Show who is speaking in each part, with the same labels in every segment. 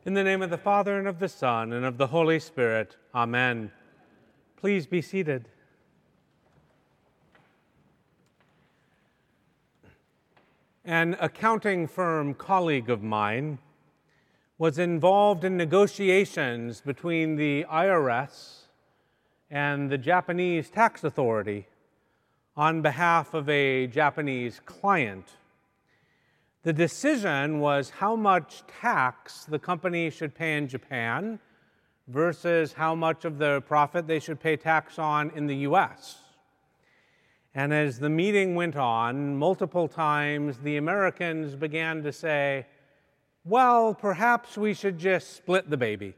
Speaker 1: In the name of the Father, and of the Son, and of the Holy Spirit. Amen. Please be seated. An accounting firm colleague of mine was involved in negotiations between the IRS and the Japanese tax authority on behalf of a Japanese client. The decision was how much tax the company should pay in Japan versus how much of their profit they should pay tax on in the US. And as the meeting went on, multiple times the Americans began to say, well, perhaps we should just split the baby.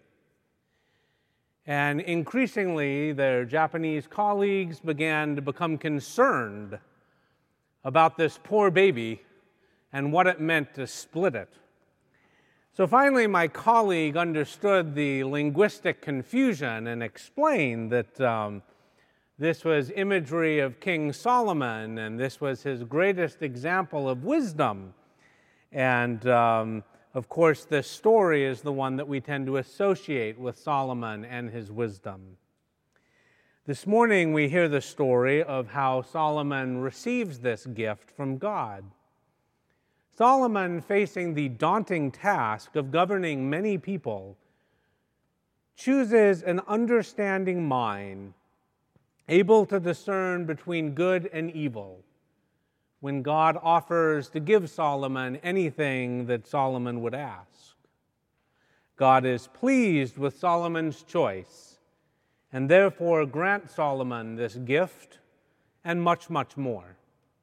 Speaker 1: And increasingly, their Japanese colleagues began to become concerned about this poor baby and what it meant to split it. So finally, my colleague understood the linguistic confusion and explained that this was imagery of King Solomon, and this was his greatest example of wisdom. And of course, this story is the one that we tend to associate with Solomon and his wisdom. This morning, we hear the story of how Solomon receives this gift from God. Solomon, facing the daunting task of governing many people, chooses an understanding mind, able to discern between good and evil, when God offers to give Solomon anything that Solomon would ask. God is pleased with Solomon's choice, and therefore grants Solomon this gift and much, much more.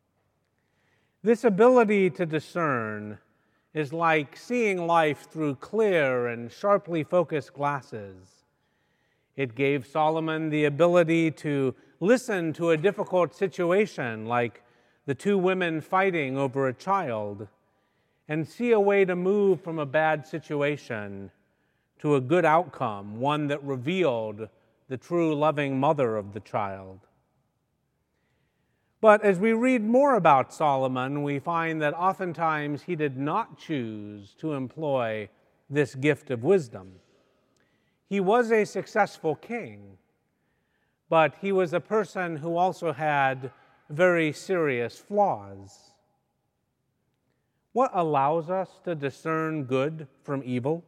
Speaker 1: This ability to discern is like seeing life through clear and sharply focused glasses. It gave Solomon the ability to listen to a difficult situation, like the two women fighting over a child, and see a way to move from a bad situation to a good outcome, one that revealed the true loving mother of the child. But as we read more about Solomon, we find that oftentimes he did not choose to employ this gift of wisdom. He was a successful king, but he was a person who also had very serious flaws. What allows us to discern good from evil?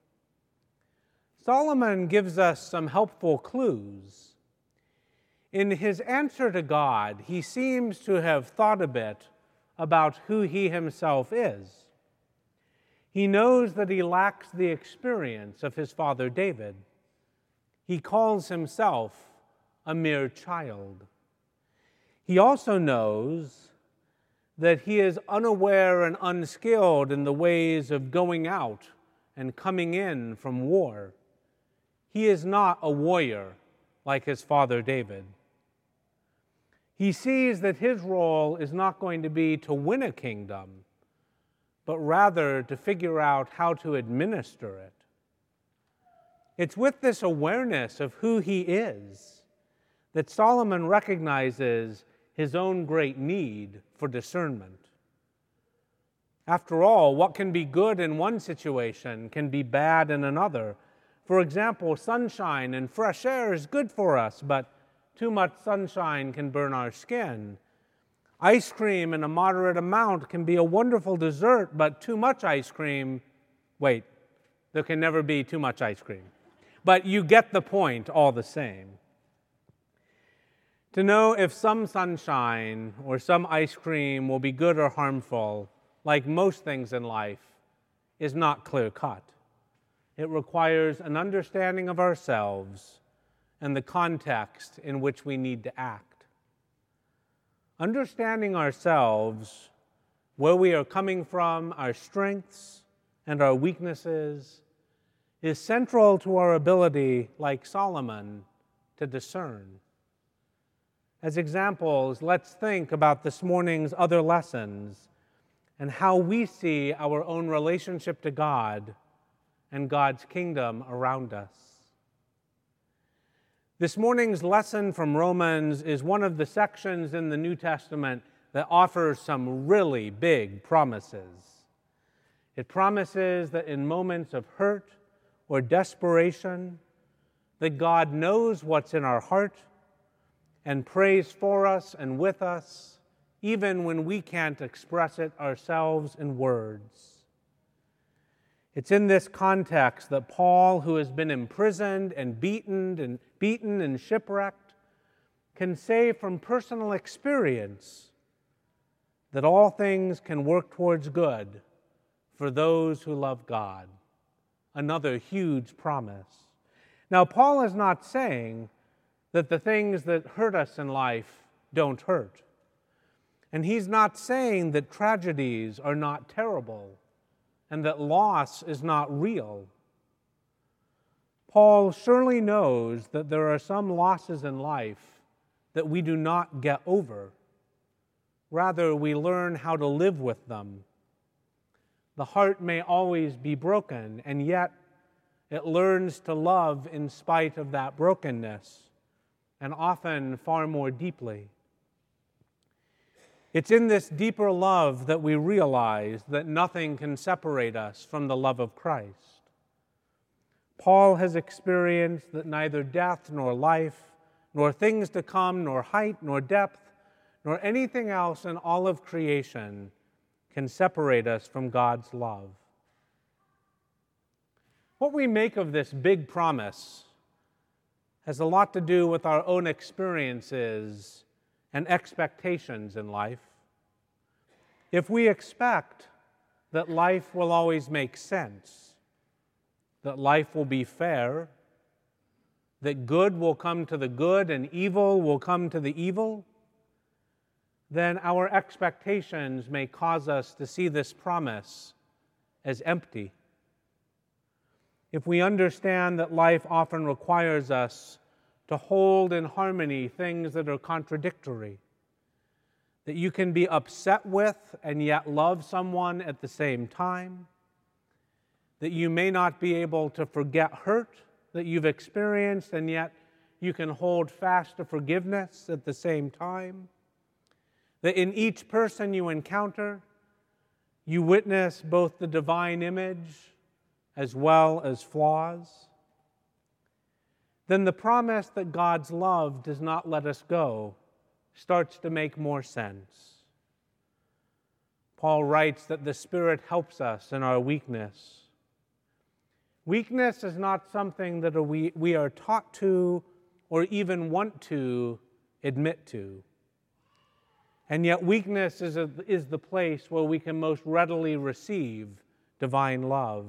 Speaker 1: Solomon gives us some helpful clues. In his answer to God, he seems to have thought a bit about who he himself is. He knows that he lacks the experience of his father David. He calls himself a mere child. He also knows that he is unaware and unskilled in the ways of going out and coming in from war. He is not a warrior like his father David. He sees that his role is not going to be to win a kingdom, but rather to figure out how to administer it. It's with this awareness of who he is that Solomon recognizes his own great need for discernment. After all, what can be good in one situation can be bad in another. For example, sunshine and fresh air is good for us, but too much sunshine can burn our skin. Ice cream in a moderate amount can be a wonderful dessert, but too much ice cream, there can never be too much ice cream. But you get the point all the same. To know if some sunshine or some ice cream will be good or harmful, like most things in life, is not clear-cut. It requires an understanding of ourselves and the context in which we need to act. Understanding ourselves, where we are coming from, our strengths and our weaknesses, is central to our ability, like Solomon, to discern. As examples, let's think about this morning's other lessons and how we see our own relationship to God and God's kingdom around us. This morning's lesson from Romans is one of the sections in the New Testament that offers some really big promises. It promises that in moments of hurt or desperation, that God knows what's in our heart and prays for us and with us, even when we can't express it ourselves in words. It's in this context that Paul, who has been imprisoned and beaten and shipwrecked, can say from personal experience that all things can work towards good for those who love God. Another huge promise. Now, Paul is not saying that the things that hurt us in life don't hurt. And he's not saying that tragedies are not terrible and that loss is not real. Paul surely knows that there are some losses in life that we do not get over. Rather, we learn how to live with them. The heart may always be broken, and yet it learns to love in spite of that brokenness, and often far more deeply. It's in this deeper love that we realize that nothing can separate us from the love of Christ. Paul has experienced that neither death nor life, nor things to come, nor height, nor depth, nor anything else in all of creation can separate us from God's love. What we make of this big promise has a lot to do with our own experiences and expectations in life. If we expect that life will always make sense, that life will be fair, that good will come to the good and evil will come to the evil, then our expectations may cause us to see this promise as empty. If we understand that life often requires us to hold in harmony things that are contradictory, that you can be upset with and yet love someone at the same time, that you may not be able to forget hurt that you've experienced and yet you can hold fast to forgiveness at the same time, that in each person you encounter, you witness both the divine image as well as flaws, then the promise that God's love does not let us go starts to make more sense. Paul writes that the Spirit helps us in our weakness. Weakness is not something that we are taught to or even want to admit to. And yet weakness is the place where we can most readily receive divine love.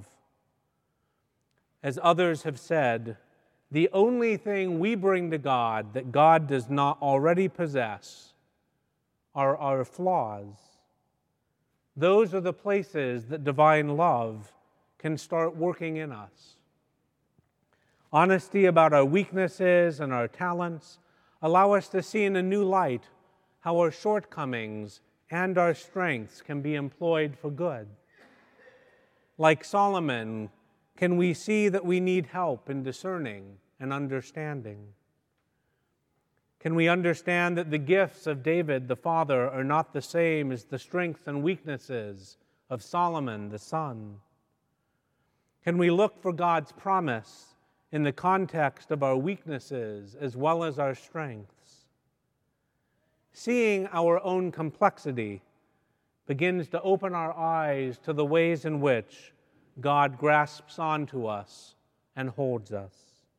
Speaker 1: As others have said, the only thing we bring to God that God does not already possess are our flaws. Those are the places that divine love can start working in us. Honesty about our weaknesses and our talents allow us to see in a new light how our shortcomings and our strengths can be employed for good. Like Solomon, can we see that we need help in discerning and understanding? Can we understand that the gifts of David the father are not the same as the strengths and weaknesses of Solomon the son? Can we look for God's promise in the context of our weaknesses as well as our strengths? Seeing our own complexity begins to open our eyes to the ways in which God grasps onto us and holds us.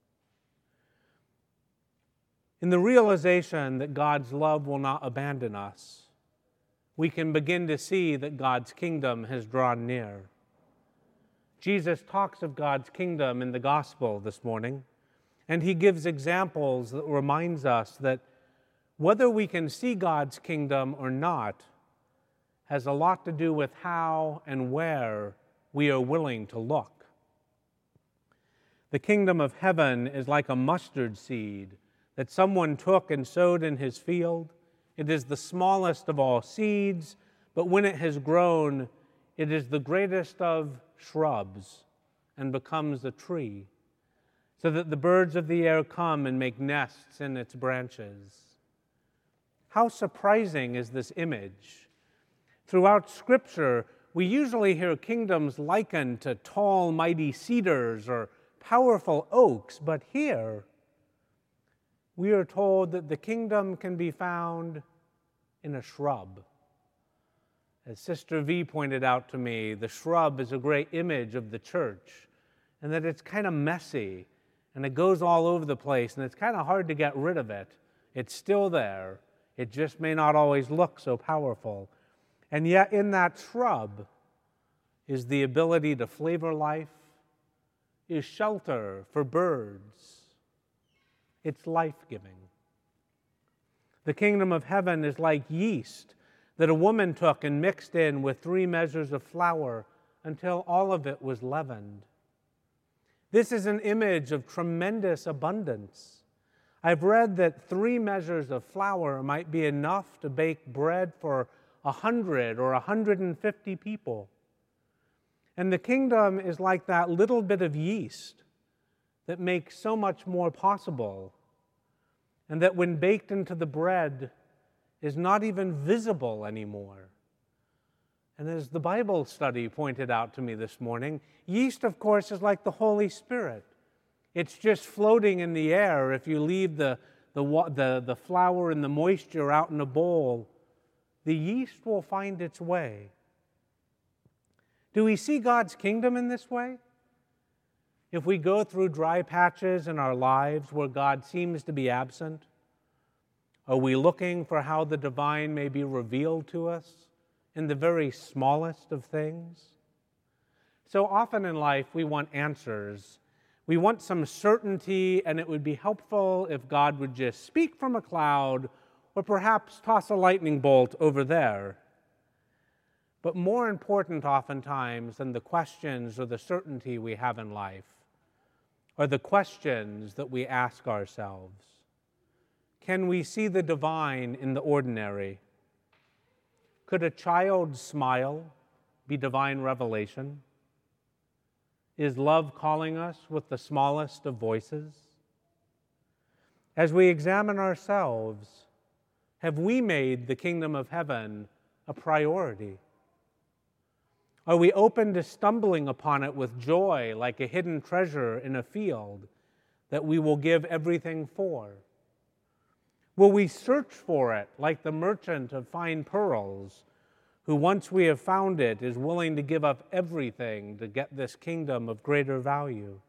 Speaker 1: In the realization that God's love will not abandon us, we can begin to see that God's kingdom has drawn near. Jesus talks of God's kingdom in the gospel this morning, and he gives examples that reminds us that whether we can see God's kingdom or not has a lot to do with how and where we are willing to look. The kingdom of heaven is like a mustard seed that someone took and sowed in his field. It is the smallest of all seeds, but when it has grown, it is the greatest of shrubs and becomes a tree, so that the birds of the air come and make nests in its branches. How surprising is this image? Throughout Scripture, we usually hear kingdoms likened to tall, mighty cedars or powerful oaks, but here we are told that the kingdom can be found in a shrub. As Sister V pointed out to me, the shrub is a great image of the church, and that it's kind of messy, and it goes all over the place, and it's kind of hard to get rid of it. It's still there. It just may not always look so powerful. And yet in that shrub is the ability to flavor life, is shelter for birds. It's life-giving. The kingdom of heaven is like yeast that a woman took and mixed in with 3 measures of flour until all of it was leavened. This is an image of tremendous abundance. I've read that 3 measures of flour might be enough to bake bread for 100 or 150 people. And the kingdom is like that little bit of yeast that makes so much more possible, and that when baked into the bread is not even visible anymore. And as the Bible study pointed out to me this morning, yeast, of course, is like the Holy Spirit. It's just floating in the air. If you leave the flour and the moisture out in a bowl, the yeast will find its way. Do we see God's kingdom in this way? If we go through dry patches in our lives where God seems to be absent, are we looking for how the divine may be revealed to us in the very smallest of things? So often in life we want answers. We want some certainty, and it would be helpful if God would just speak from a cloud or perhaps toss a lightning bolt over there. But more important oftentimes than the questions or the certainty we have in life are the questions that we ask ourselves. Can we see the divine in the ordinary? Could a child's smile be divine revelation? Is love calling us with the smallest of voices? As we examine ourselves, have we made the kingdom of heaven a priority? Are we open to stumbling upon it with joy like a hidden treasure in a field that we will give everything for? Will we search for it like the merchant of fine pearls, who once we have found it is willing to give up everything to get this kingdom of greater value?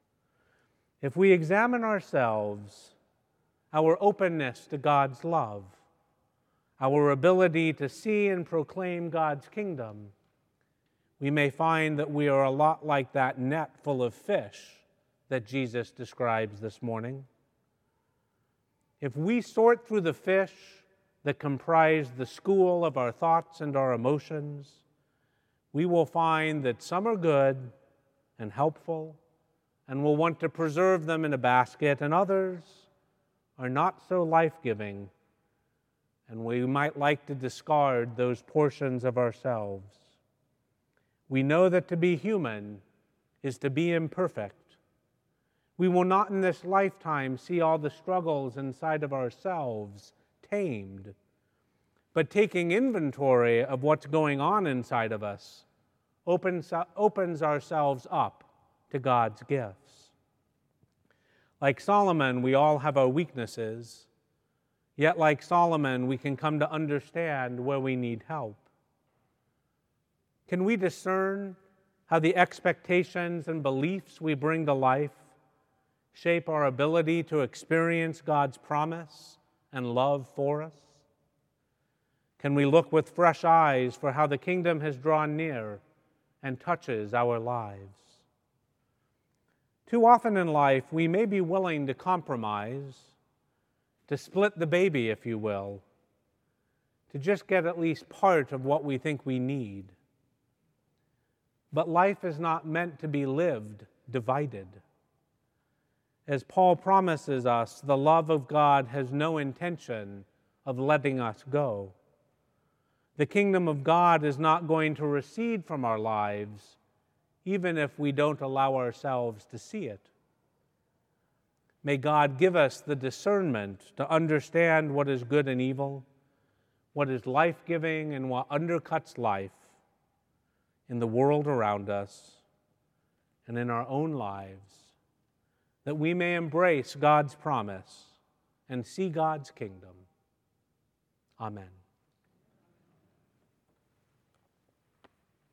Speaker 1: If we examine ourselves, our openness to God's love, our ability to see and proclaim God's kingdom, we may find that we are a lot like that net full of fish that Jesus describes this morning. If we sort through the fish that comprise the school of our thoughts and our emotions, we will find that some are good and helpful and will want to preserve them in a basket, and others are not so life-giving, and we might like to discard those portions of ourselves. We know that to be human is to be imperfect. We will not in this lifetime see all the struggles inside of ourselves tamed, but taking inventory of what's going on inside of us opens ourselves up to God's gifts. Like Solomon, we all have our weaknesses, yet like Solomon, we can come to understand where we need help. Can we discern how the expectations and beliefs we bring to life shape our ability to experience God's promise and love for us? Can we look with fresh eyes for how the kingdom has drawn near and touches our lives? Too often in life, we may be willing to compromise, to split the baby, if you will, to just get at least part of what we think we need. But life is not meant to be lived divided. As Paul promises us, the love of God has no intention of letting us go. The kingdom of God is not going to recede from our lives, even if we don't allow ourselves to see it. May God give us the discernment to understand what is good and evil, what is life-giving and what undercuts life in the world around us and in our own lives that we may embrace God's promise and see God's kingdom. Amen.